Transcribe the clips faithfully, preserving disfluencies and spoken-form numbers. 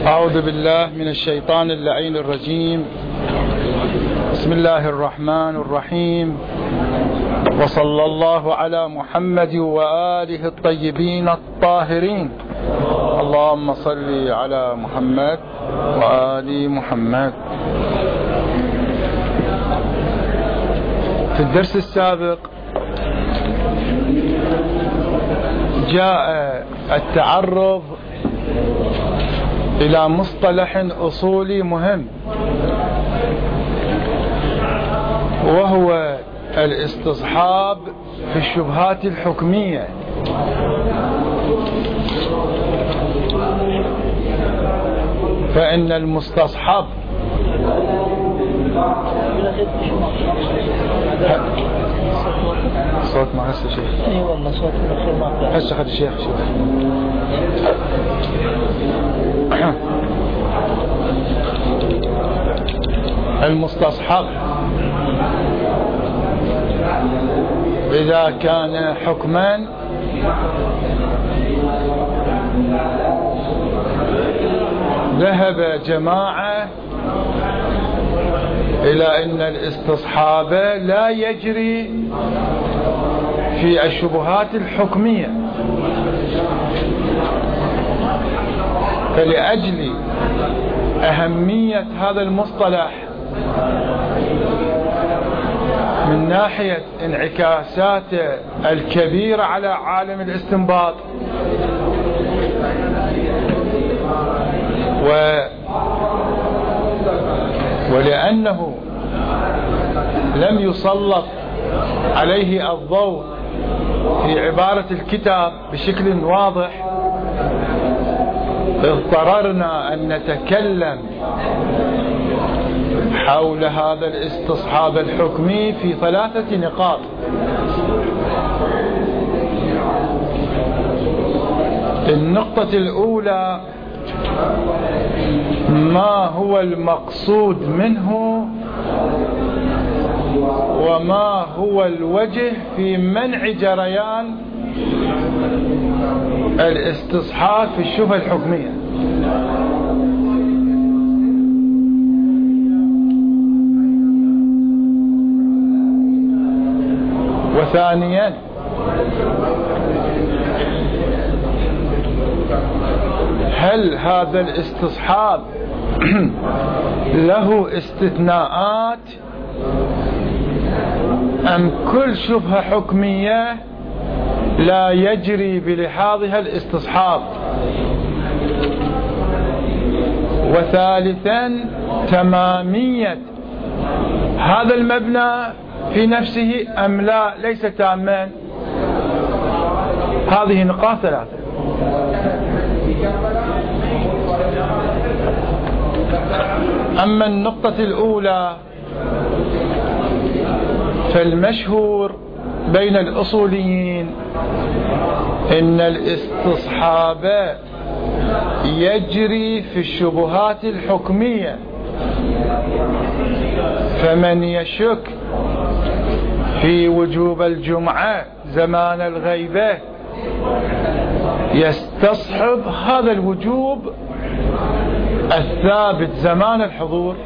أعوذ بالله من الشيطان اللعين الرجيم. بسم الله الرحمن الرحيم، وصلى الله على محمد وآله الطيبين الطاهرين. اللهم صل على محمد وآل محمد. في الدرس السابق جاء التعرض إلى مصطلح أصولي مهم، وهو الاستصحاب في الشبهات الحكمية. فإن المستصحب صوت ما هسه شيخ. اي والله صوت الاخير ما هسه خد الشيخ شوف. المستصحب إذا كان حكما ذهب جماعة إلى أن الاستصحاب لا يجري في الشبهات الحكمية، فلأجل أهمية هذا المصطلح من ناحية انعكاساته الكبيرة على عالم الاستنباط، و ولأنه لم يسلط عليه الضوء في عبارة الكتاب بشكل واضح، اضطررنا أن نتكلم حول هذا الاستصحاب الحكمي في ثلاثة نقاط. النقطة الأولى: ما هو المقصود منه، وما هو الوجه في منع جريان الاستصحاب في الشبهة الحكمية. وثانيا: هل هذا الاستصحاب له استثناءات أم كل شبهة حكمية لا يجري بلحاظها الاستصحاب؟ وثالثا: تمامية هذا المبنى في نفسه أم لا ليس تاما. هذه نقاط ثلاثة. أما النقطة الأولى فالمشهور بين الأصوليين إن الاستصحاب يجري في الشبهات الحكمية، فمن يشك في وجوب الجمعة زمان الغيبة يستصحب هذا الوجوب الثابت زمان الحضور.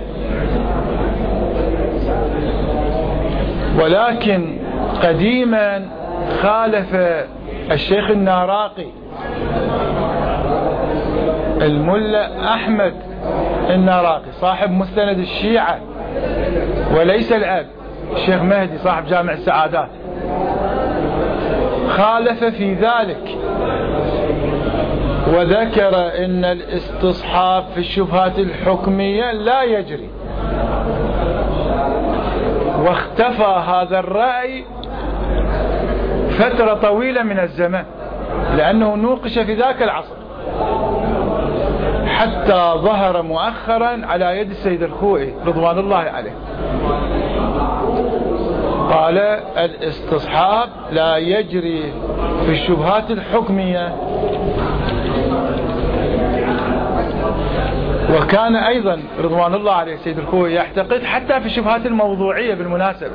ولكن قديما خالف الشيخ الناراقي الملا أحمد الناراقي صاحب مستند الشيعة، وليس الأب الشيخ مهدي صاحب جامع السعادات، خالف في ذلك وذكر ان الاستصحاب في الشبهات الحكمية لا يجري، واختفى هذا الرأي فترة طويلة من الزمن، لأنه نوقش في ذاك العصر حتى ظهر مؤخرا على يد السيد الخوئي رضوان الله عليه. قال الاستصحاب لا يجري في الشبهات الحكمية. وكان أيضا رضوان الله عليه السيد الخوئي يعتقد حتى في الشبهات الموضوعية بالمناسبة،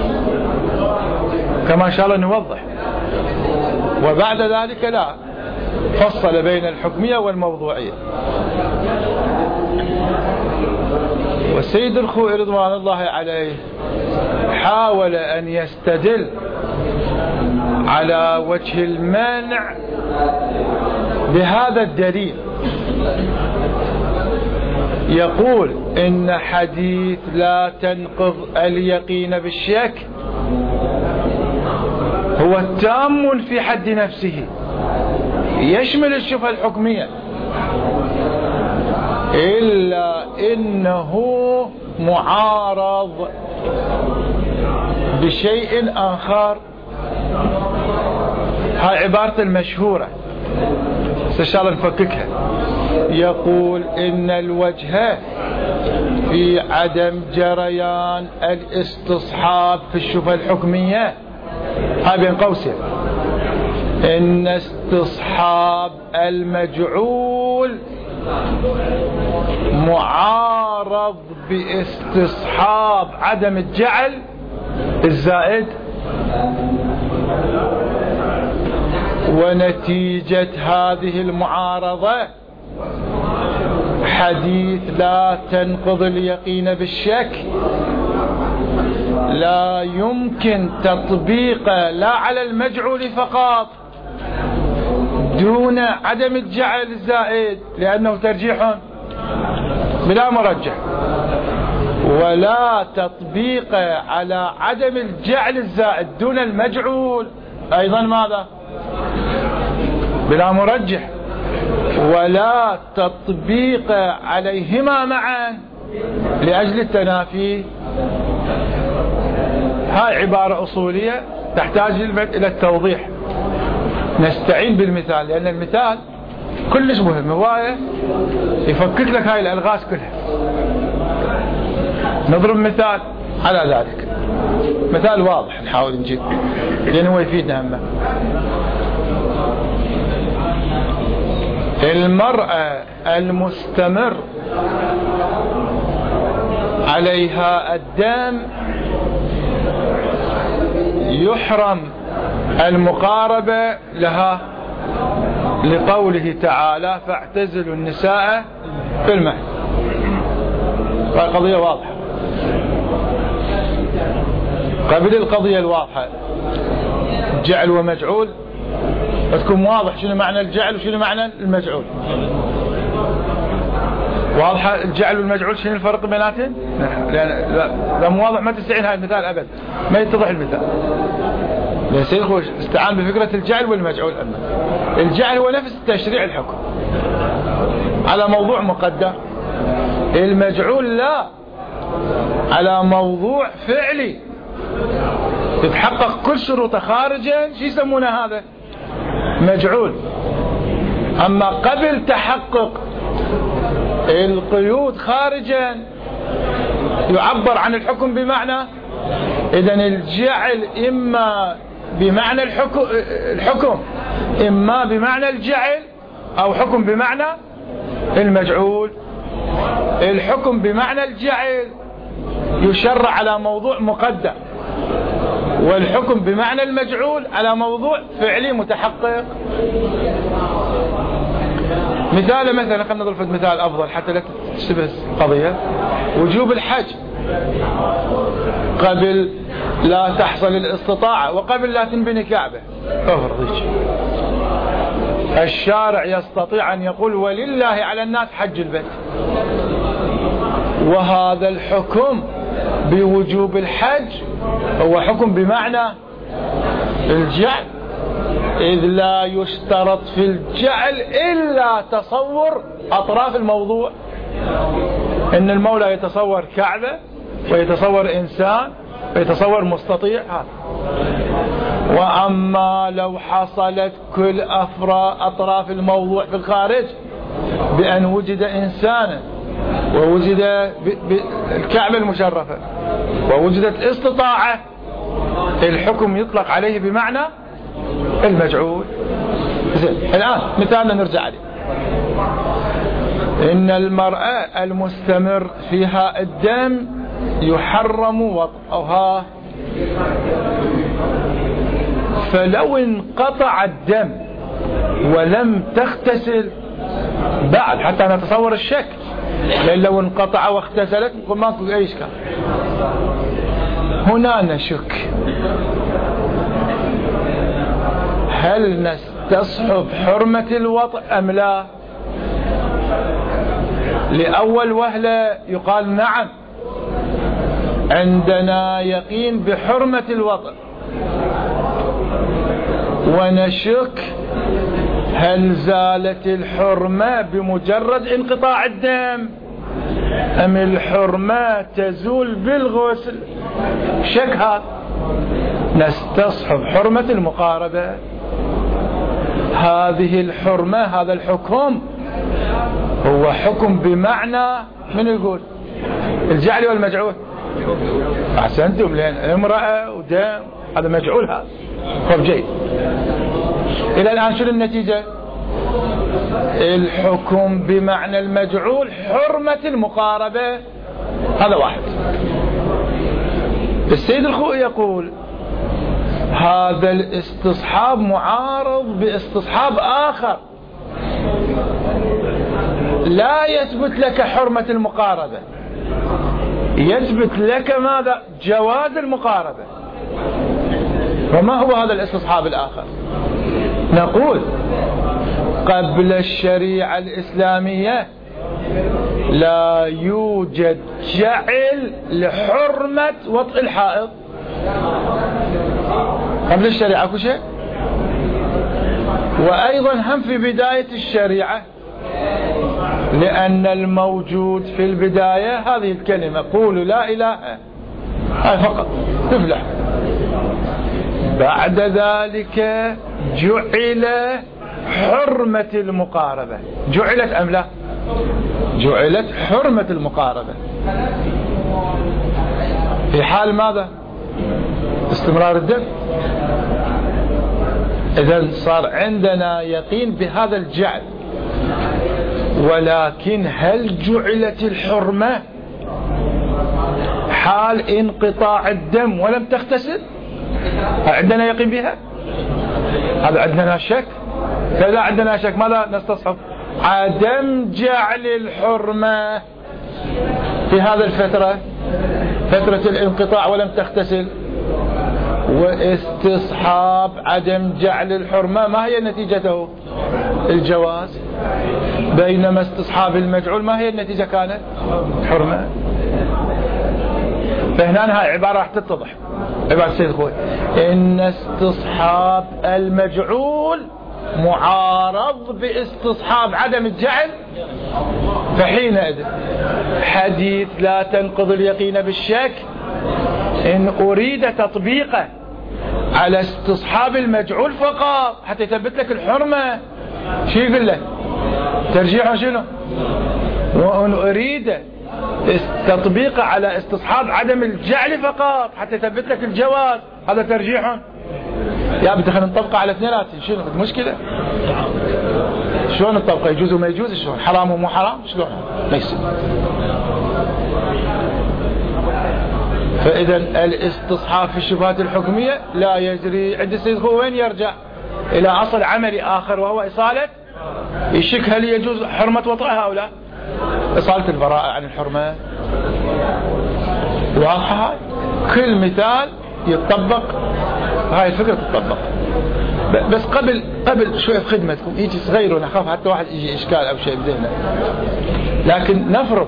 كما إن شاء الله نوضح. وبعد ذلك لا، فصل بين الحكمية والموضوعية. والسيد الخوئي رضوان الله عليه حاول أن يستدل على وجه المانع بهذا الدليل. يقول إن حديث لا تنقض اليقين بالشك هو تام في حد نفسه، يشمل الشبهة الحكمية، إلا إنه معارض بشيء آخر. هاي عبارة المشهورة إن شاء الله نفككها. يقول إن الوجه في عدم جريان الاستصحاب في الشبهة الحكمية، هاي بين قوسين، إن استصحاب المجعول معارض باستصحاب عدم الجعل الزائد، ونتيجة هذه المعارضة حديث لا تنقض اليقين بالشك لا يمكن تطبيقه لا على المجعول فقط دون عدم الجعل الزائد، لأنه ترجيح بلا مرجح، ولا تطبيقه على عدم الجعل الزائد دون المجعول أيضا ماذا؟ بلا مرجح، ولا تطبيق عليهما معا لأجل التنافي. هاي عبارة أصولية تحتاج إلى التوضيح. نستعين بالمثال لأن المثال كلش مهم، هواية يفكك لك هاي الألغاز كلها. نضرب مثال على ذلك، مثال واضح نحاول نجيب لأنه هو يفيدنا همه. المرأة المستمر عليها الدم يحرم المقاربة لها لقوله تعالى فاعتزلوا النساء في المهد. قضية واضحة. قبل القضية الواضحة جعل ومجعول تكون واضح شنو معنى الجعل وشنو معنى المجعول. واضحة الجعل والمجعول شنو الفرق بيناتهم؟ لأن لا مو واضح ما تستعين هاي المثال أبد، ما يتضح المثال. لأن سيدخل استعان بفكرة الجعل والمجعول. أما الجعل هو نفس تشريع الحكم على موضوع مقدر، المجعول لا، على موضوع فعلي يتحقق كل شروطه خارجا، شو يسمونه هذا؟ مجعول. أما قبل تحقق القيود خارجا يعبر عن الحكم بمعنى، إذن الجعل إما بمعنى الحكم, الحكم إما بمعنى الجعل أو حكم بمعنى المجعول. الحكم بمعنى الجعل يشرع على موضوع مقدر، والحكم بمعنى المجعول على موضوع فعلي متحقق. مثال مثلا خلينا نضرب مثال أفضل حتى لا تشتبه القضية. وجوب الحج قبل لا تحصل الاستطاعة وقبل لا تنبني كعبة، افرض الشارع يستطيع أن يقول ولله على الناس حج البيت، وهذا الحكم بوجوب الحج هو حكم بمعنى الجعل، إذ لا يشترط في الجعل إلا تصور أطراف الموضوع، إن المولى يتصور كعبة ويتصور إنسان ويتصور مستطيع هذا. وأما لو حصلت كل أفراد أطراف الموضوع في الخارج بأن وجد إنسانا ووجد الكعبة المشرفة ووجدت استطاعة، الحكم يطلق عليه بمعنى المجعول. زين الآن مثالنا نرجع عليه. إن المرأة المستمر فيها الدم يحرم وطئها، فلو انقطع الدم ولم تغتسل بعد حتى نتصور الشك، لأن لو انقطع واغتسلت نقول ماكو أي إشكال. هنا نشك هل نستصحب حرمة الوطء أم لا؟ لأول وهلة يقال نعم عندنا يقين بحرمة الوطء، ونشك هل زالت الحرمة بمجرد انقطاع الدم أم الحرمة تزول بالغسل. شك هذا. نستصحب حرمة المقاربة. هذه الحرمة هذا الحكم هو حكم بمعنى من يقول الجعل والمجعول. أحسنتم، لأن امرأة ودم هذا مجعول. هذا طب جيد. إلى الآن شو النتيجة؟ الحكم بمعنى المجعول حرمة المقاربة. هذا واحد. السيد الخوئي يقول هذا الاستصحاب معارض باستصحاب آخر، لا يثبت لك حرمة المقاربة، يثبت لك ماذا؟ جواز المقاربة. وما هو هذا الاستصحاب الآخر؟ نقول قبل الشريعة الإسلامية لا يوجد جعل لحرمة وطء الحائض. قبل الشريعة كل شيء. وأيضا هم في بداية الشريعة، لأن الموجود في البداية هذه الكلمة قولوا لا إله، هاي فقط تفلح. بعد ذلك جعل حرمة المقاربة. جعلت أم لا؟ جعلت حرمة المقاربة في حال ماذا؟ استمرار الدم. إذن صار عندنا يقين بهذا الجعل، ولكن هل جعلت الحرمة حال انقطاع الدم ولم تغتسل؟ عندنا يقين بها؟ هذا عندنا شك. فإذا عندنا شك ماذا نستصحب؟ عدم جعل الحرمة في هذا الفترة، فترة الانقطاع ولم تغتسل، واستصحاب عدم جعل الحرمة ما هي نتيجته؟ الجواز. بينما استصحاب المجعول ما هي النتيجة؟ كانت حرمة. فهنا هاي عبارة راح تتضح. عبارة السيد خوي إن استصحاب المجعول معارض باستصحاب عدم الجعل، فحينئذ حديث لا تنقض اليقين بالشك إن أريد تطبيقه على استصحاب المجعول فقط حتى يثبت لك الحرمة، شو يقول لك؟ ترجيحه شنو؟ وأن أريد تطبيقه على استصحاب عدم الجعل فقط حتى يثبت لك الجواز، هذا ترجيحه. يا بدي خلينا نطبقه على اثنيناتهم، شنو المشكلة؟ شلون نطبقه؟ يجوز وما يجوز؟ شلون؟ حرام ومو حرام؟ شلون؟ ما يصير. فإذا الاستصحاب في الشبهات الحكمية لا يجري. عند السيد هو وين يرجع؟ إلى أصل عملي آخر، وهو إصالة يشك هل يجوز حرمة وطئها أو لا؟ إصالة البراءة عن الحرمة. واضحة هاي؟ كل مثال يتطبق، هاي الفكرة تتطبق. بس قبل قبل شوية في خدمتكم يجي صغير ونخاف حتى واحد يجي إشكال أو شيء بذهنه، لكن نفرض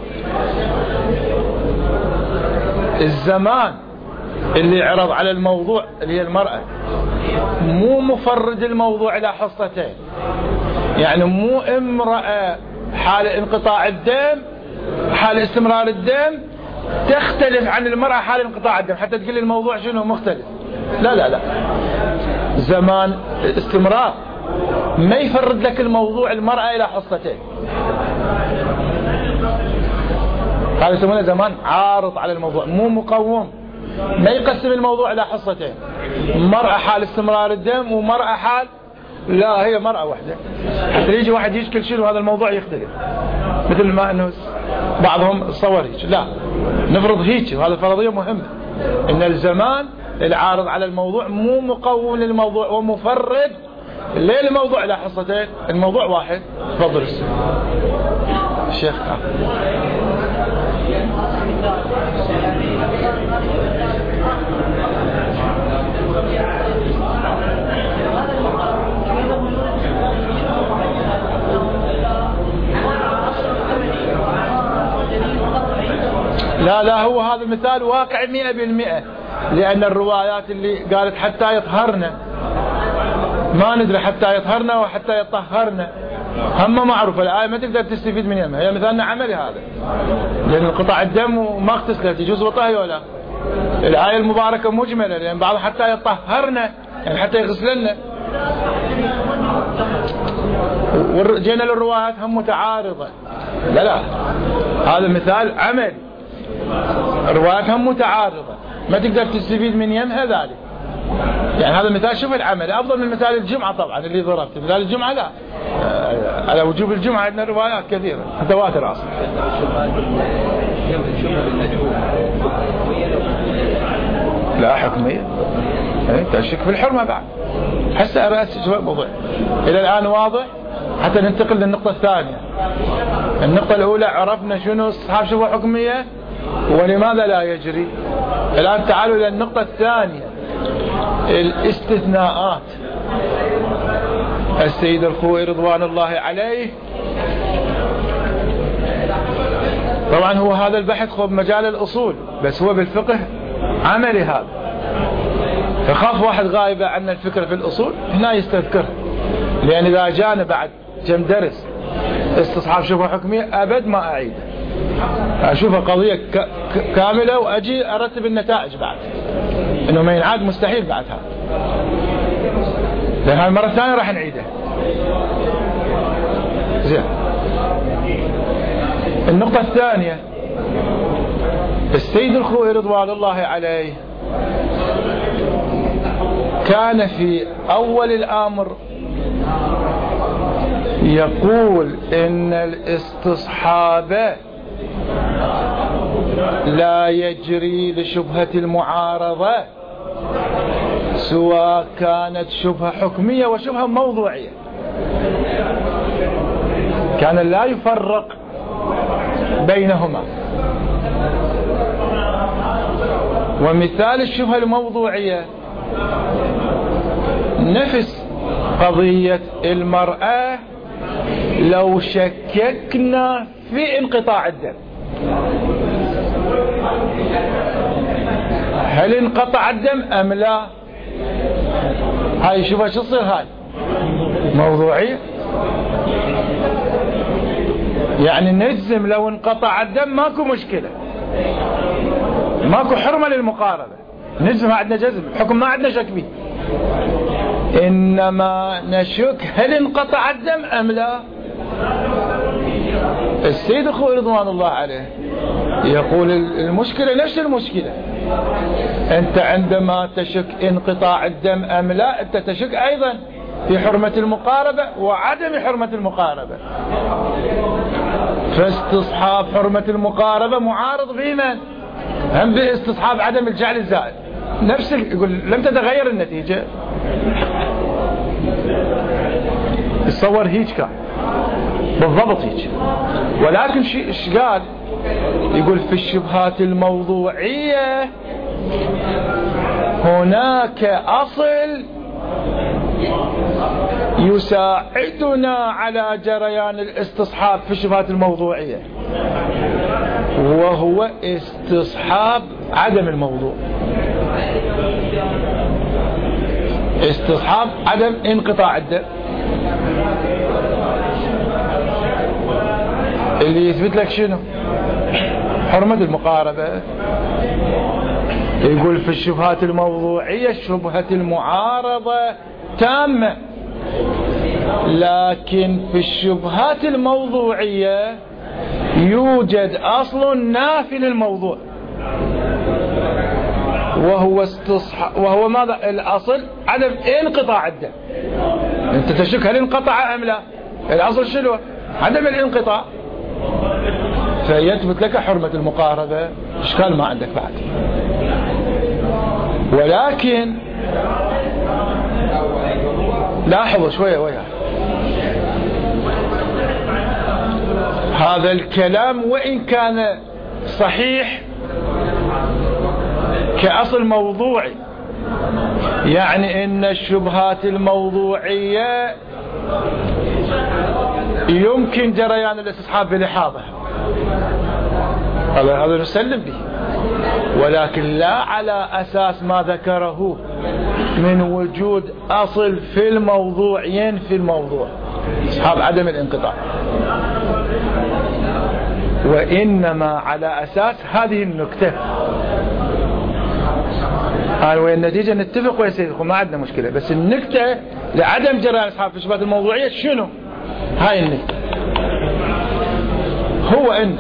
الزمان اللي عرض على الموضوع اللي هي المرأة مو مفرد الموضوع إلى حصتين، يعني مو امرأة حال انقطاع الدم حال استمرار الدم تختلف عن المرأة حال انقطاع الدم حتى تقول الموضوع شنو مختلف. لا لا لا، زمان استمرار ما يفرد لك الموضوع المرأة إلى حصتين، هذا يسمونه زمان عارض على الموضوع مو مقوم، ما يقسم الموضوع إلى حصتين، مرأة حال استمرار الدم ومرأة حال لا هي مرأة واحدة، حتى يجي واحد يشكل شنو هذا الموضوع يختلف، مثل ما انه بعضهم صور هيك. لا، نفرض هيك، وهذا فرضية مهمة ان الزمان العارض على الموضوع مو مقوم للموضوع ومفرد ليه الموضوع لا حصتين؟ الموضوع واحد. تفضل الشيخ. لا لا هو هذا المثال واقع مئة بالمئة، لأن الروايات اللي قالت حتى يطهرنا ما ندري حتى يطهرنا وحتى يطهرنا هم معروفة. الآية ما تقدر تستفيد من يمها، هي مثالنا عملي هذا، لأن قطع الدم ما اغتسلت يجوز وطهي ولا. الآية المباركة مجملة، لأن بعض حتى يطهرنا يعني حتى يغسلنا. ورجينا للروايات هم متعارضة. لا لا هذا مثال عملي، رواياتهم متعارضة ما تقدر تستفيد من يمها ذلك. يعني هذا مثال شوف العمل أفضل من مثال الجمعة طبعا اللي ضربته. مثال الجمعة لا، على وجوب الجمعة عندنا روايات كثيرة متواترة أصلا. لا حكمية تشك في الحرمة بعد. حسه أرأس شوي الموضوع إلى الآن واضح. حتى ننتقل للنقطة الثانية. النقطة الأولى عرفنا شنو الصحاب شبه حكمية ولماذا لا يجري. الآن تعالوا إلى النقطة الثانية، الاستثناءات. السيد الخوئي رضوان الله عليه طبعا هو هذا البحث خذ مجال الأصول، بس هو بالفقه عملي هذا. فخاف واحد غايبة عن الفكرة في الأصول هنا يستذكر، لأن إذا جانا بعد كم درس استصحاب شبه حكمية أبد ما أعيده، أشوفها قضية كاملة وأجي أرتب النتائج بعد إنه ما ينعاد مستحيل بعد هذا، لأن المرة الثانية راح نعيده. زين. النقطة الثانية، السيد الخوئي رضوان الله عليه كان في أول الأمر يقول إن الاستصحاب لا يجري لشبهة المعارضة سواء كانت شبهة حكمية وشبهة موضوعية. كان لا يفرق بينهما. ومثال الشبهة الموضوعية نفس قضية المرأة لو شككنا في انقطاع الدم، هل انقطع الدم أم لا؟ هاي شوفها شو تصير، هاي موضوعية. يعني نجزم لو انقطع الدم ماكو مشكلة، ماكو حرمة للمقاربة، نجزم عندنا جزم، الحكم ما عندنا شك به. إنما نشك هل انقطع الدم أم لا. السيد الخوئي رضوان الله عليه يقول المشكلة نفس المشكلة. أنت عندما تشك انقطاع الدم أم لا أنت تشك أيضا في حرمة المقاربة وعدم حرمة المقاربة. فاستصحاب حرمة المقاربة معارض بمن؟ هم باستصحاب عدم الجعل الزائد. نفس يقول لم تتغير النتيجة. الصور هيك كان بالضبط هيك. ولكن شيء ايش قال؟ يقول في الشبهات الموضوعية هناك أصل يساعدنا على جريان الاستصحاب في الشبهات الموضوعية، وهو استصحاب عدم الموضوع، استصحاب عدم انقطاع الدم، اللي يثبت لك شنو؟ حرمة المقاربة. يقول في الشبهات الموضوعية شبهة المعارضة تامة، لكن في الشبهات الموضوعية يوجد أصل نافي للموضوع، وهو استصحاب، وهو ماذا؟ الأصل عدم انقطاع الدم. أنت تشك هل انقطع أم لا؟ الأصل شنو؟ عدم الانقطاع. فيثبت لك حرمة المقاربة، إشكال ما عندك بعد. ولكن لاحظوا شوية وياه، هذا الكلام وإن كان صحيح كأصل موضوعي، يعني إن الشبهات الموضوعية يمكن جريان الاستصحاب بلحاظها، هذا نسلم به، ولكن لا على أساس ما ذكره من وجود أصل في الموضوع ينفي الموضوع، استصحاب عدم الانقطاع، وإنما على أساس هذه النكتة. قال والنتيجة نتفق ويسيركم ما عندنا مشكلة، بس النكتة لعدم جريان أصحاب في الشبهات الموضوعية شنو؟ هاي النكتة، هو إن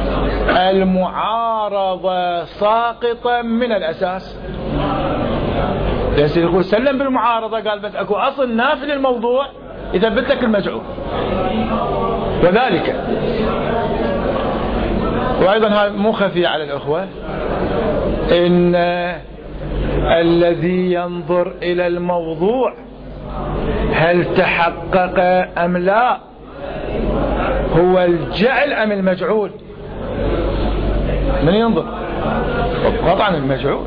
المعارضة ساقطة من الأساس. يقول سلم بالمعارضة، قال بس أكو أصل نافي للموضوع يثبت لك المجعول، وذلك وأيضا هذا مو خفي على الأخوة، إن الذي ينظر إلى الموضوع هل تحقق أم لا هو الجعل أم المجعول. من ينظر؟ قطعا المجعول،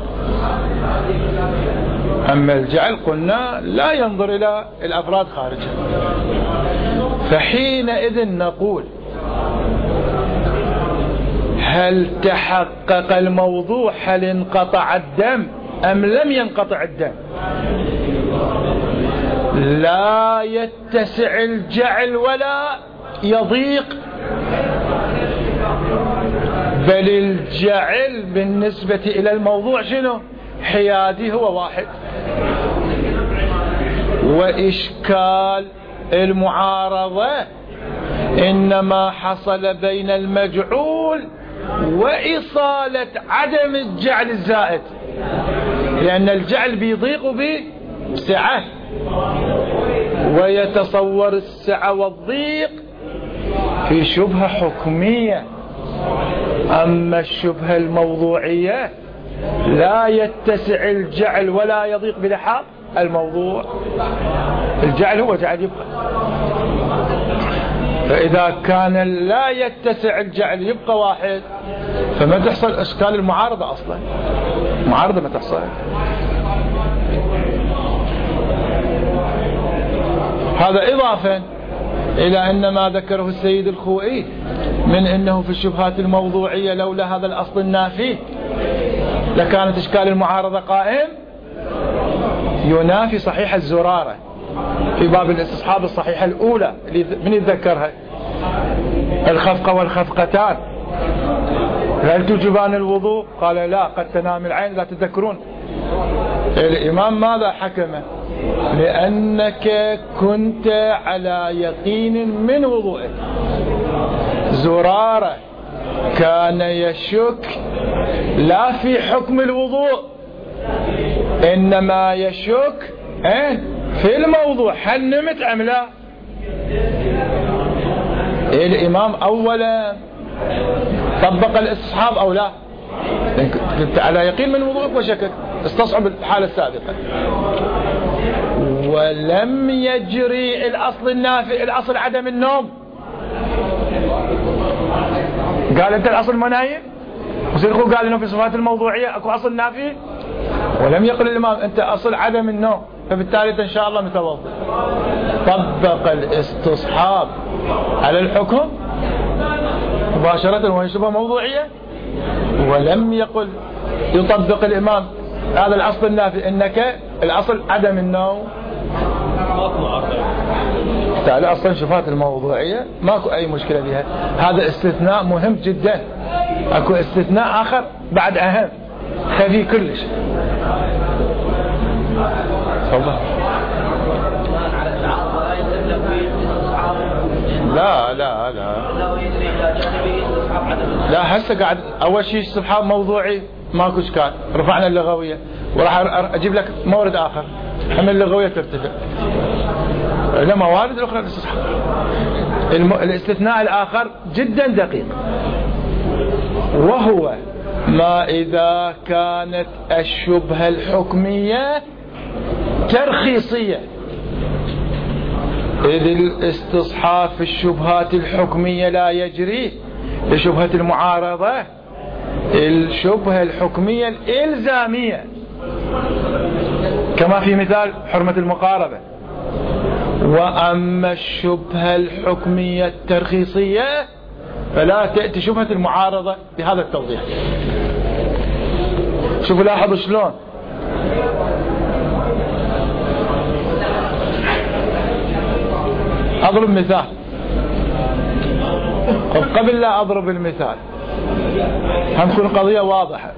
أما الجعل قلنا لا ينظر إلى الأفراد خارجه. فحينئذ نقول هل تحقق الموضوع، هل انقطع الدم أم لم ينقطع الدم. لا يتسع الجعل ولا يضيق، بل الجعل بالنسبة إلى الموضوع شنو؟ حيادي، هو واحد. وإشكال المعارضة إنما حصل بين المجعول وإصالة عدم الجعل الزائد، لأن الجعل بيضيق بسعة، ويتصور السعة والضيق في شبهة حكمية. أما الشبهة الموضوعية لا يتسع الجعل ولا يضيق بلحاظ الموضوع، الجعل هو جعل يبقى. فإذا كان لا يتسع الجعل يبقى واحد، فما تحصل إشكال المعارضة أصلا، معارضة ما تحصل. هذا إضافة إلى أن ما ذكره السيد الخوئي من أنه في الشبهات الموضوعية لولا هذا الأصل النافي لكانت إشكال المعارضة قائم، ينافي صحيح الزرارة في باب الاستصحاب الصحيحة الأولى اللي من يتذكرها، الخفقة والخفقتان هل تجبان الوضوء؟ قال لا، قد تنام العين. لا تذكرون الإمام ماذا حكم؟ لأنك كنت على يقين من وضوءك. زرارة كان يشك لا في حكم الوضوء، إنما يشك في الموضوع، هل نمت أم لا. الإمام أولا طبق الاستصحاب أو لا، كنت على يقين من وضوءك وشكك، استصحب الحالة السابقة، ولم يجري الأصل النافي، الأصل عدم النوم. قال أنت الأصل ما نايم، وسيدخل قال إنه في صفات الموضوعية أكو أصل نافي، ولم يقل الإمام أنت أصل عدم النوم، فبالتالي إن شاء الله متوضئ. طبق الاستصحاب على الحكم مباشرة وهي شبهة موضوعية، ولم يقل يطبق الإمام هذا الأصل النافي إنك الأصل عدم النوم. تعالى أصلا شبهات الموضوعية ماكو أي مشكلة بها. هذا استثناء مهم جدا، أكو استثناء آخر بعد أهم خفي كلش. تفضل. لا لا لا لا هسه قاعد أول شيء استصحاب موضوعي ماكو إشكال، رفعنا اللغوية، وراح أجيب لك مورد آخر هم اللغوية ترتفع إلى موارد الأخرى الاستصحاب. الم... الاستثناء الآخر جدا دقيق، وهو ما إذا كانت الشبهة الحكمية ترخيصية، إذ الاستصحاب في الشبهات الحكمية لا يجري لشبهة المعارضة الشبهة الحكمية الإلزامية، كما في مثال حرمة المقاربة. وأما الشبهة الحكمية الترخيصية فلا تأتي شبهة المعارضة بهذا التوضيح. شوفوا لاحظوا شلون أضرب مثال. قبل لا أضرب المثال هم تكون قضية واضحة،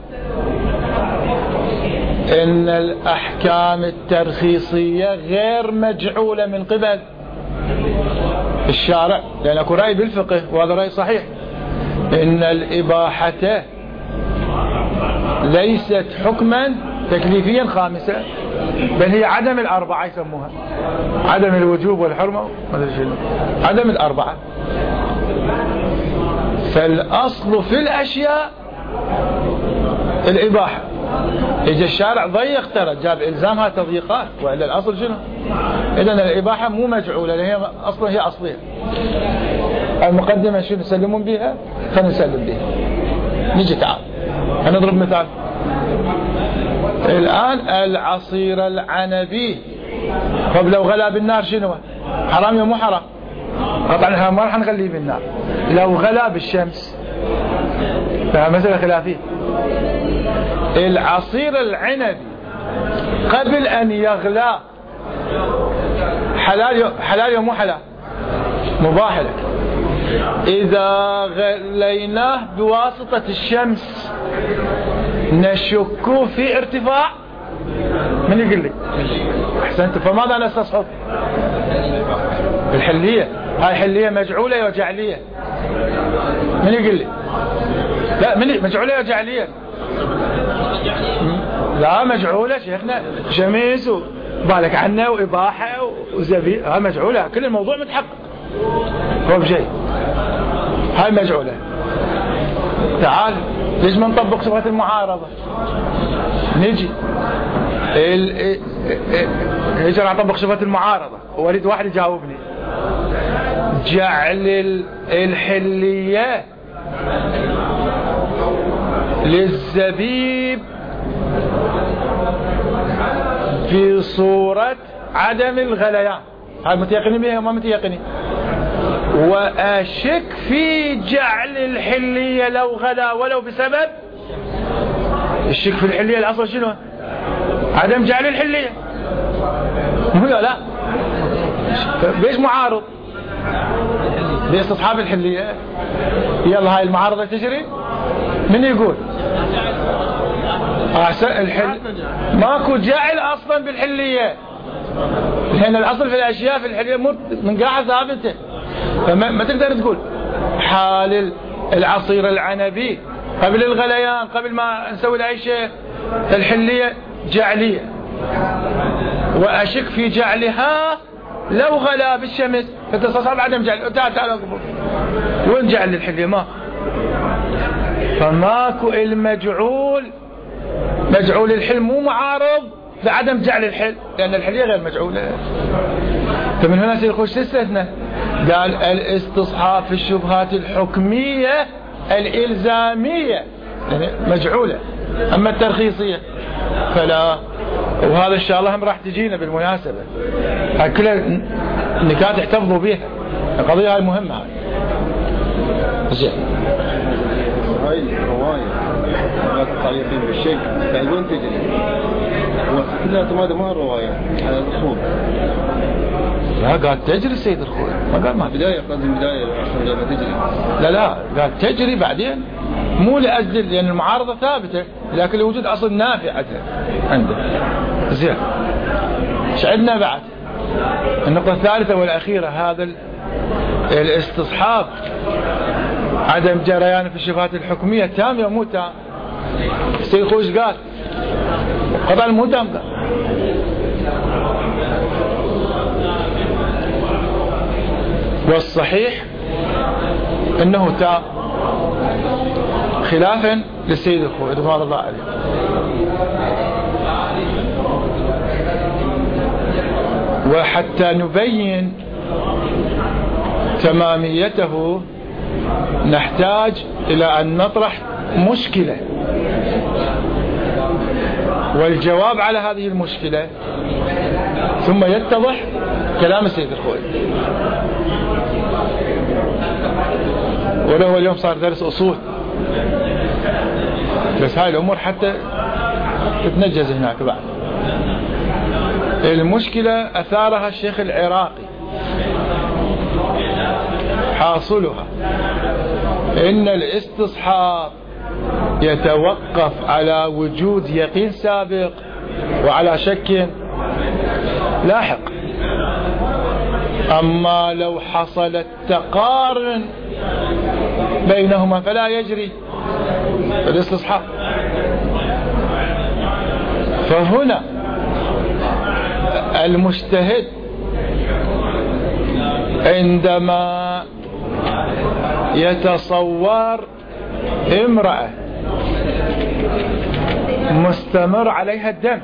إن الأحكام الترخيصية غير مجعولة من قبل الشارع، لأن أكو رأي بالفقه وهذا رأي صحيح إن الإباحة ليست حكما تكليفيا خامسا، بل هي عدم الأربعة يسموها، عدم الوجوب والحرمة عدم الأربعة. فالأصل في الأشياء الإباحة، إجا الشارع ضيق ترى جاب إلزامها تضييقات، وإلا الأصل شنو؟ إذن الإباحة مو مجعولة، هي أصلا هي أصلية. المقدمة شنو نسلمون بها؟ فنسلم بها. نجي تعال هنضرب مثال الآن. العصير العنبي طب لو غلا بالنار شنو؟ حرام يا مو حرام؟ طبعا ما راح نغليه بالنار. لو غلا بالشمس فمسألة خلافية. العصير العنبي قبل أن يغلى حلال حلال يا مو حلال؟ مباح لك. إذا غليناه بواسطة الشمس نشك في ارتفاع، من يقول لي؟ أحسنت. فماذا نستصحب؟ الحلية. هاي حلية مجعولة وجعلية؟ من يقول لي؟ لا من مجعولة وجعلية؟ لا مجعولة شيخنا، شميس وبالك عنه وإباحة وزبيب، هاي مجعولة. كل الموضوع متحقق هو بشيء، هاي مجعولة. تعال ليش ما نطبق شبهة المعارضة؟ نجي ليش انا اطبق شبهة المعارضة واريد واحد يجاوبني. جعل الحلية للزبيب في صورة عدم الغليان، هاي متيقنين بها وما متيقنين؟ وأشك في جعل الحلية لو غلا ولو بسبب الشك في الحلية. الأصل شنو؟ عدم جعل الحلية، مو لا؟ ليش معارض؟ باستصحاب الحلية. يلا هاي المعارضة تجري. من يقول؟ الحل ماكو جعل أصلا بالحلية، لأن الأصل في الأشياء في الحلية من قاعدة ثابتة، فما ما تقدر تقول حال العصير العنبي قبل الغليان قبل ما نسوي له أي شيء الحلية جعلية، وأشك في جعلها لو غلا بالشمس فتصاب عدم جعل. تعال تعال وين جعل الحلية؟ ما فماكو المجعول. مجعول الحل مو معارض بعدم جعل الحل، لأن الحلية غير مجعولة. فمن هنا سيخش تستثنى. قال الاستصحاب في الشبهات الحكمية الإلزامية يعني مجعولة، أما الترخيصية فلا. وهذا إن شاء الله هم راح تجينا بالمناسبة، هاي كلها نكات احتفظوا بها، القضية هاي مهمة. هاي زين هاي الرواية لا تتعلقين بالشيء يعني وين تجري؟ كلها تمادى ما الرواية على الأصول. لا قال تجري السيد الخوي، ما قال ما بداية قصدي بداية عشان لما تجري. لا لا قال تجري بعدين، مو لأجل لأن المعارضة ثابتة، لكن لوجود أصل نافع عنده. زين ايش عندنا بعد؟ النقطة الثالثة والأخيرة هذا الاستصحاب عدم جريان في الشبهات الحكمية تام يا مو تام؟ السيد خوش قال قضاء مو تام. قال والصحيح انه تام خلافا للسيد الخوي رضوان الله عليه. وحتى نبين تماميته نحتاج إلى أن نطرح مشكلة، والجواب على هذه المشكلة ثم يتضح كلام السيد الخوئي. وله اليوم صار درس أصول، بس هاي الأمور حتى تتنجز هناك بعد. المشكلة أثارها الشيخ العراقي، حاصلها إن الاستصحاب يتوقف على وجود يقين سابق وعلى شك لاحق. أما لو حصل التقارن بينهما فلا يجري الاستصحاب. فهنا المجتهد عندما يتصور امرأة مستمر عليها الدم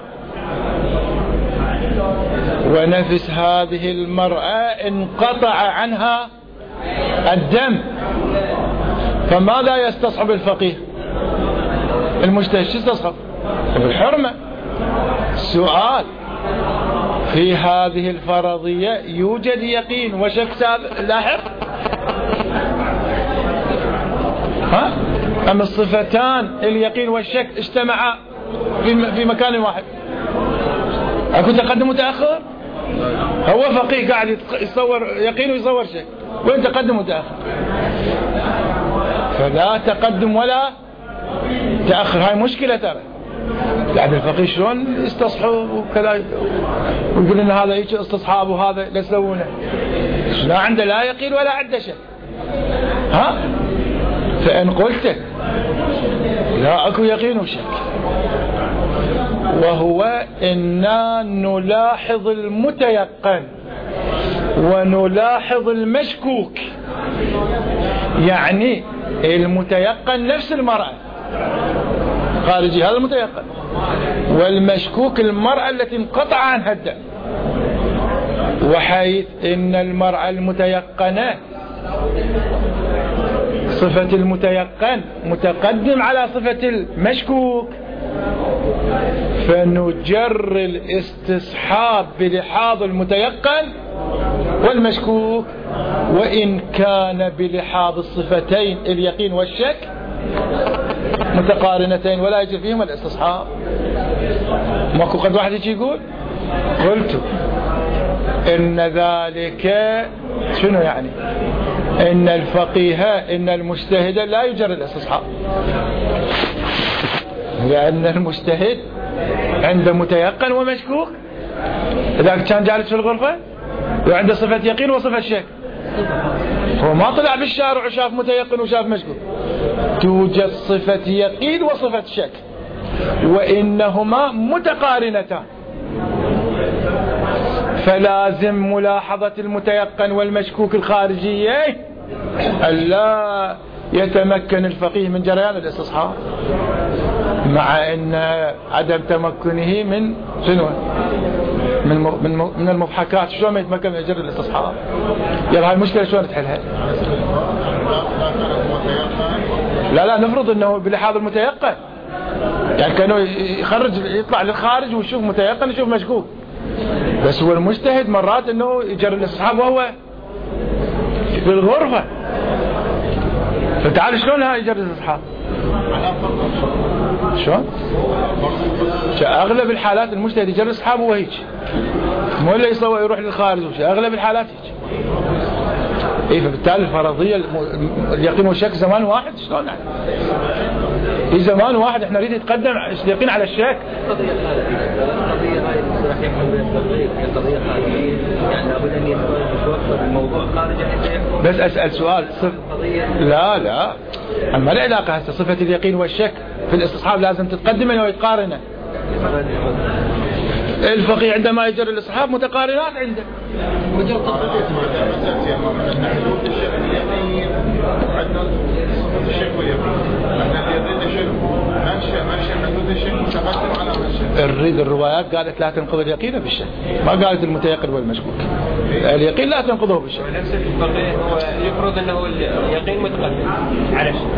ونفس هذه المرأة انقطع عنها الدم، فماذا يستصحب الفقيه؟ المجتهد شو يستصحب؟ بالحرمة. السؤال: في هذه الفرضية يوجد يقين وشك سابق لاحق؟ ها؟ أم الصفتان اليقين والشك اجتمعا في في مكان واحد؟ أكو تقدم متأخر؟ هو فقيه قاعد يصور يقين ويصور شك، وين تقدم متأخر؟ فلا تقدم ولا تأخر. هاي مشكلة ترى. قاعد الفقيه شلون يستصحب وكذا ويقول إن هذا هيك استصحاب وهذا لا يسوونه، لا عنده لا يقين ولا عنده شك. ها؟ فإن قلت لا أكو يقين وشك، وهو إنا نلاحظ المتيقن ونلاحظ المشكوك. يعني المتيقن نفس المرأة خارجي، هذا المتيقن، والمشكوك المرأة التي انقطع عنها الدم. وحيث إن المرأة المتيقنة صفة المتيقن متقدم على صفة المشكوك، فنجر الاستصحاب بلحاظ المتيقن والمشكوك، وإن كان بلحاظ الصفتين اليقين والشك متقارنتين ولا يجري فيهم الاستصحاب. ماكو قد واحد يجي يقول قلت إن ذلك شنو يعني؟ إن الفقيه إن المجتهد لا يجري الاستصحاب، لأن المجتهد عنده متيقن ومشكوك. إذا كان جالس في الغرفة وعنده صفة يقين وصفة شك، هو ما طلع بالشارع وشاف متيقن وشاف مشكوك. توجد صفة يقين وصفة شك، وإنهما متقارنتان، فلازم ملاحظة المتيقن والمشكوك الخارجية ألا يتمكن الفقيه من جريان الاستصحاب، مع أن عدم تمكنه من شنو؟ من من من المضحكات. شلون ما يتمكن من يجري الاستصحاب؟ يلا هاي المشكلة شلون تحلها؟ لا لا نفرض انه بلحاظ المتيقن، يعني كانوا يخرج يطلع للخارج ويشوف متيقن يشوف مشكوك، بس هو المجتهد مرات انه يجري الاستصحاب وهو في الغرفة. فتعال شلون هاي يجري الاستصحاب؟ شلون؟ اغلب الحالات المجتهد يجري اصحابه وهيك، مو الا يصور يروح للخارج وشي. اغلب الحالات هيك. اي فبالتالي الفرضيه اليقين والشك زمان واحد. شلون يعني؟ في زمان واحد احنا نريد نتقدم اليقين على الشك. القضيه القضيه هاي القضيه خارجيه، يعني لابد ان يتوفر الموضوع خارج. بس اسال سؤال صف... لا لا ما له علاقه هسه. صفه اليقين والشك في الاستصحاب لازم تتقدمه ويتقارنه. الفقيه عندما يجري الاستصحاب متقارنات عنده. الرد الروايات قالت لا تنقض اليقين بالشك، ما قالت المتيقن والمشكوك. اليقين لا تنقضه بالشك. نفس الفقيه هو يفرض انه اليقين متقدم على الشك.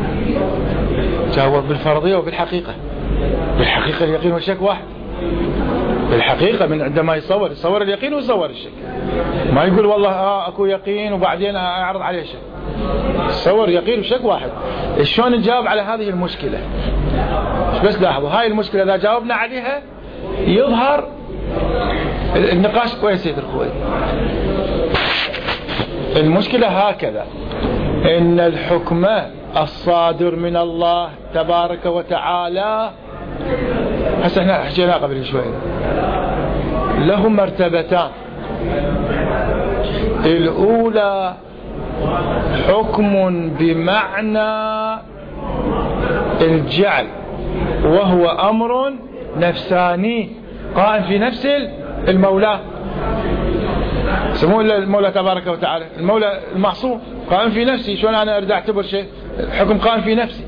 جاوب بالفرضية وبالحقيقة. بالحقيقة اليقين والشك واحد. بالحقيقة من عندما يصور يصور اليقين ويصور الشك، ما يقول والله آه أكو يقين وبعدين أعرض عليه شك. يصور يقين وشك واحد. شلون نجاوب على هذه المشكلة؟ بس لاحظوا هاي المشكلة إذا جاوبنا عليها يظهر النقاش كويس يا الأخوي. المشكلة هكذا، إن الحكم الصادر من الله تبارك وتعالى، هسه احنا حكينا قبل شوي، له مرتبتان. الأولى حكم بمعنى الجعل، وهو أمر نفساني قائم في نفس المولى، سموه المولى تبارك وتعالى، المولى المعصوم قائم في نفسي. شلون أنا أريد أعتبر شيء الحكم قائم في نفسي؟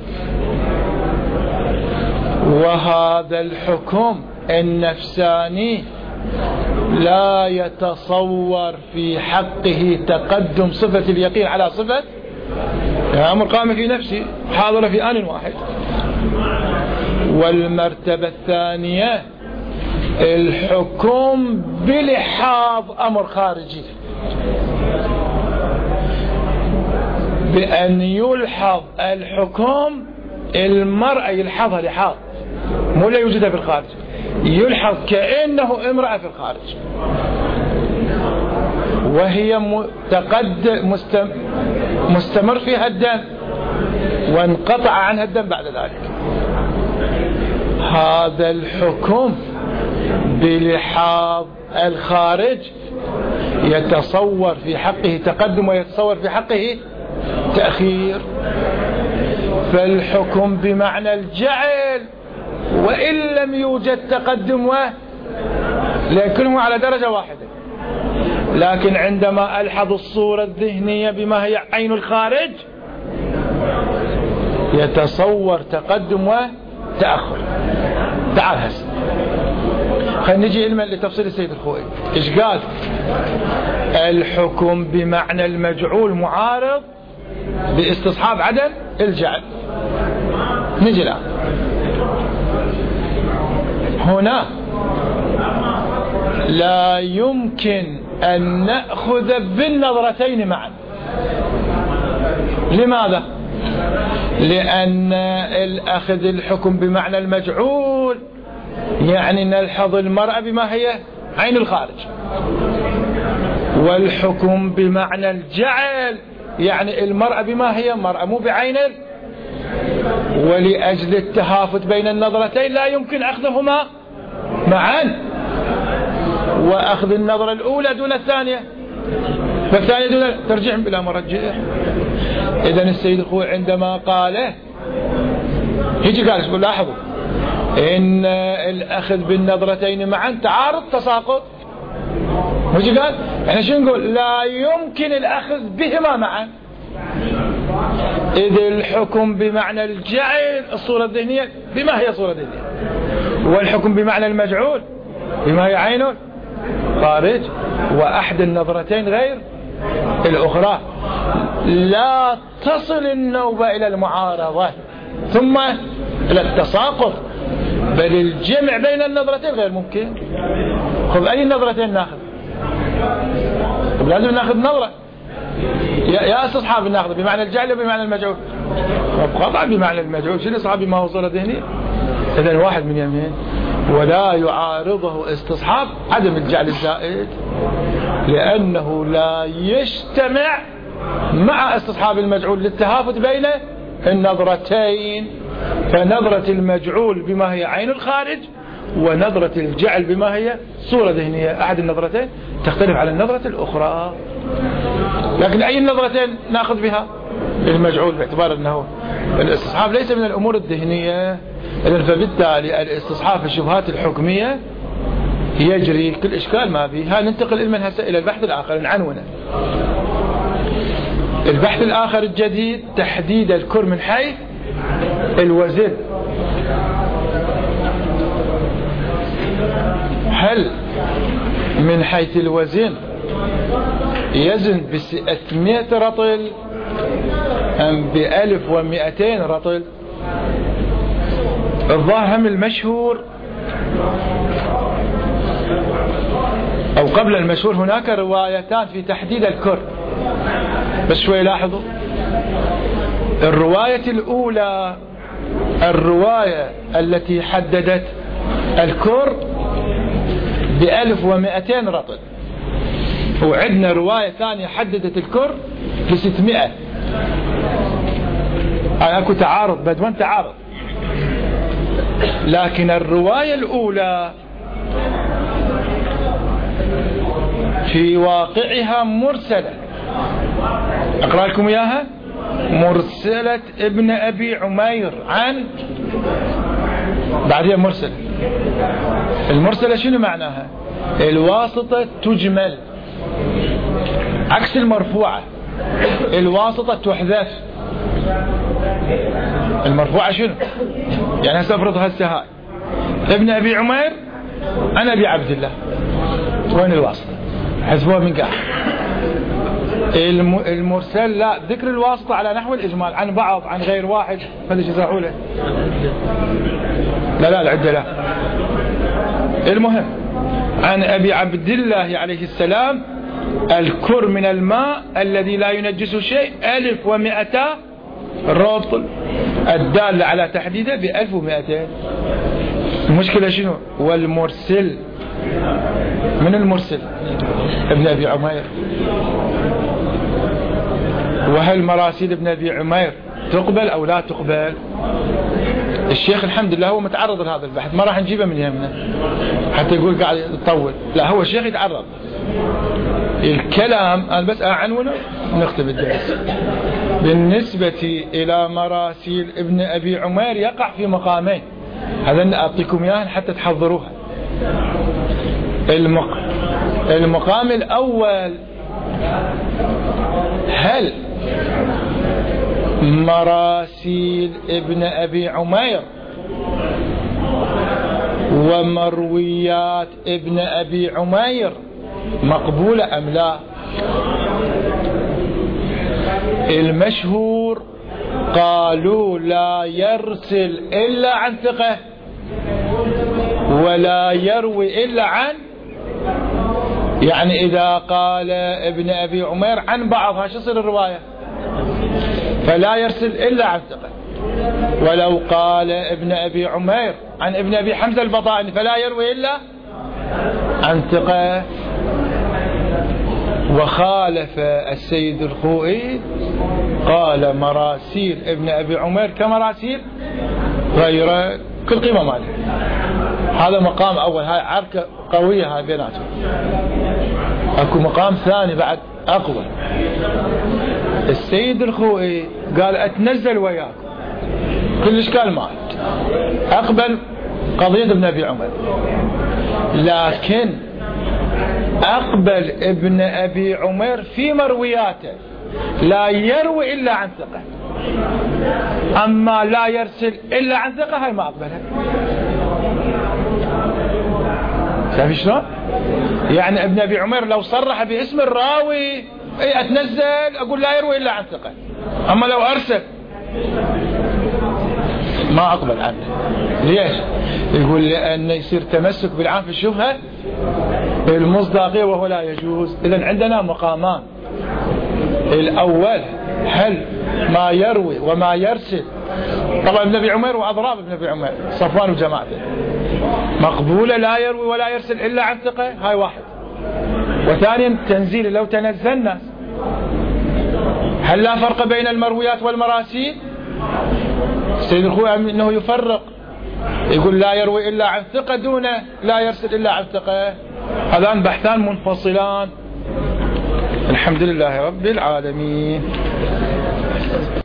وهذا الحكم النفساني لا يتصور في حقه تقدم صفة اليقين على صفة، يعني أمر قائم في نفسي حاضر في آن واحد. والمرتبة الثانية الحكم بلحاظ أمر خارجي، بأن يلحظ الحكم، المرأة يلحظها لحاظ مو لا يوجدها في الخارج، يلحظ كأنه امرأة في الخارج، وهي متقدم مستمر فيها الدم وانقطع عنها الدم بعد ذلك. هذا الحكم بلحاظ الخارج يتصور في حقه تقدم ويتصور في حقه تأخير. فالحكم بمعنى الجعل وإن لم يوجد تقدم و لكنه على درجة واحدة، لكن عندما ألحظ الصورة الذهنية بما هي عين الخارج يتصور تقدم وتأخر. تعال هسه خلينا نجي علما لتفصيل السيد الخوئي. إيش قال؟ الحكم بمعنى المجعول معارض باستصحاب عدم الجعل. نجي الآن هنا لا يمكن أن نأخذ بالنظرتين معا. لماذا؟ لأن الأخذ الحكم بمعنى المجعول يعني نلحظ المرأة بما هي عين الخارج، والحكم بمعنى الجعل يعني المرأة بما هي مرأة مو بعين. ولأجل التهافت بين النظرتين لا يمكن أخذهما معا، وأخذ النظرة الأولى دون الثانية فالثانية دون ترجع بلا مرجع. إذن السيد الخوئي عندما قاله يجي قال اسمه لاحظوا إن الأخذ بالنظرتين معا تعارض تساقط. ويجي قال احنا شو نقول؟ لا يمكن الأخذ بهما معا، إذ الحكم بمعنى الجعل الصورة الذهنية بما هي صورة ذهنية، والحكم بمعنى المجعول بما هي عين خارج، وأحد النظرتين غير الأخرى. لا تصل النوبة إلى المعارضة ثم إلى التساقط، بل الجمع بين النظرتين غير ممكن. خذ أي نظرتين ناخذ؟ لازم ناخذ نظرة يا استصحاب ناخذ بمعنى الجعل وبمعنى المجعول. قطع بمعنى المجعول شنو اصحاب ما هو صورة ذهنية؟ إذن واحد من يمين ولا يعارضه استصحاب عدم الجعل الزائد، لأنه لا يجتمع مع استصحاب المجعول للتهافت بين النظرتين. فنظرة المجعول بما هي عين الخارج ونظرة الجعل بما هي صورة ذهنية، أحد النظرتين تختلف على النظرة الأخرى. لكن أي النظرتين نأخذ بها؟ المجعول، باعتبار أنه الاستصحاب ليس من الأمور الذهنية. إذن فبالتالي الاستصحاب في الشبهات الحكمية يجري كل إشكال ما فيها. ننتقل إلمن هسه إلى البحث الآخر نعنونه. البحث الآخر الجديد تحديد الكر من حيث الوزن. هل من حيث الوزن يزن بستمائة رطل أم بألف ومئتين رطل؟ الظاهر هم المشهور أو قبل المشهور هناك روايتان في تحديد الكر، بس شوي لاحظوا. الرواية الأولى الرواية التي حددت الكر بألف ومئتين رطل، وعندنا رواية ثانية حددت الكر بستمائة. هاي اكو تعارض، بدون تعارض. لكن الرواية الأولى في واقعها مرسلة، أقرأ لكم إياها. مرسلة ابن أبي عمير عن بعدها مرسل. المرسلة شنو معناها؟ الواسطة تجمل عكس المرفوعة. الواسطة تحذف. المرفوعة شنو؟ يعني هسه افرض هسه هاي ابن أبي عمير عن أبي عبد الله، وين الواسطة؟ حذفوها من قاع. المرسل لا، ذكر الواسطة على نحو الإجمال، عن بعض عن غير واحد، فليش يزرعوا له؟ لا لا العدة لا. المهم عن أبي عبد الله عليه السلام الكر من الماء الذي لا ينجس شيء ألف ومئتا رطل، الدالة على تحديده بألف ومئتين. المشكلة شنو؟ والمرسل من المرسل ابن أبي عمير. وهل مراسيل ابن أبي عمير تقبل أو لا تقبل؟ الشيخ الحمد لله هو متعرض لهذا البحث، ما راح نجيبه من يمنا حتى يقول قاعد يطول، لا هو الشيخ يتعرض. الكلام أنا بس أعنونه ونختم الدرس. بالنسبة إلى مراسيل ابن أبي عمير يقع في مقامين، هذا أعطيكم إياه حتى تحضروها. المق... المقام الأول، هل مراسيل ابن أبي عمير ومرويات ابن أبي عمير مقبولة أم لا؟ المشهور قالوا لا يرسل إلا عن ثقة ولا يروي إلا عن، يعني إذا قال ابن أبي عمير عن بعضها شو يصير الرواية؟ فلا يرسل إلا عن ثقة. ولو قال ابن أبي عمير عن ابن أبي حمزة البطائني فلا يروي إلا عن ثقة. وخالف السيد الخوئي قال مراسيل ابن أبي عمير كمراسيل غير كل قيمة مالها. هذا مقام أول، هاي عركة قوية هاي بيناتهم. أكو مقام ثاني بعد أقوى. السيد الخوئي قال أتنزل وياكم كل إشكال ما أقبل قضية ابن أبي عمر، لكن أقبل ابن أبي عمر في مروياته لا يروي إلا عن ثقة، أما لا يرسل إلا عن ثقة هاي ما أقبلها. شايف شلون؟ يعني ابن أبي عمر لو صرح باسم الراوي اي أتنزل أقول لا يروي إلا عن ثقة، أما لو أرسل ما أقبل عنه. ليش؟ يقول لأن يصير تمسك بالعام في الشبهة المصداقية وهو لا يجوز. إذن عندنا مقامان. الأول هل ما يروي وما يرسل، طبعا ابن أبي عمر وأضراب ابن أبي عمر صفوان وجماعته مقبولة لا يروي ولا يرسل إلا عن ثقة، هاي واحد. وثانيا تنزيل لو تنزلنا هل لا فرق بين المرويات والمراسيل؟ السيد الخوئي انه يفرق، يقول لا يروي الا عن ثقة دون لا يرسل الا عن ثقة. هذان بحثان منفصلان. الحمد لله رب العالمين.